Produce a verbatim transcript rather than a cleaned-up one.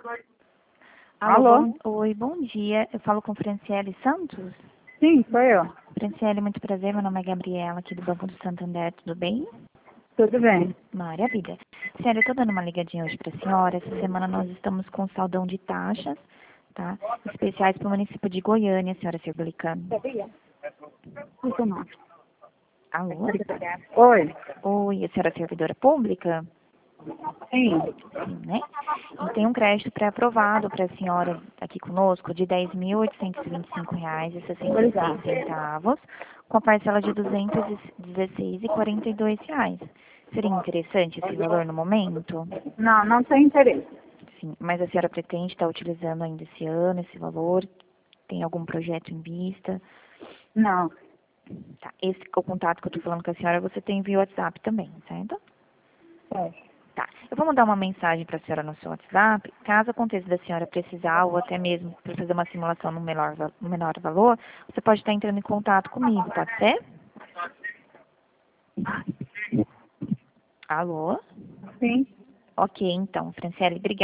Alô? Alô? Bom, oi, bom dia. Eu falo com Franciele Santos. Sim, sou eu. Franciele, muito prazer. Meu nome é Gabriela, aqui do Banco do Santander. Tudo bem? Tudo bem. Maravilha. Senhora, eu estou dando uma ligadinha hoje para a senhora. Essa semana nós estamos com saldão de taxas, tá? Especiais para o município de Goiânia, senhora Circulicano. Isso não. Alô? Oi. Oi, a senhora é servidora pública? Sim. Sim, né? E tem um crédito pré-aprovado para a senhora aqui conosco de dez mil oitocentos e vinte e cinco reais e sessenta e seis centavos, com a parcela de duzentos e dezesseis reais e quarenta e dois centavos. Seria interessante esse valor no momento? Não, não tem interesse. Sim, mas a senhora pretende estar utilizando ainda esse ano esse valor? Tem algum projeto em vista? Não. Tá, esse o contato que eu estou falando com a senhora, você tem via WhatsApp também, certo? É. Tá. Eu vou mandar uma mensagem para a senhora no seu WhatsApp. Caso aconteça da senhora precisar, ou até mesmo para fazer uma simulação no menor, va- no menor valor, você pode estar entrando em contato comigo, pode ser? Alô? Sim. Ok, então, Franciele, obrigada.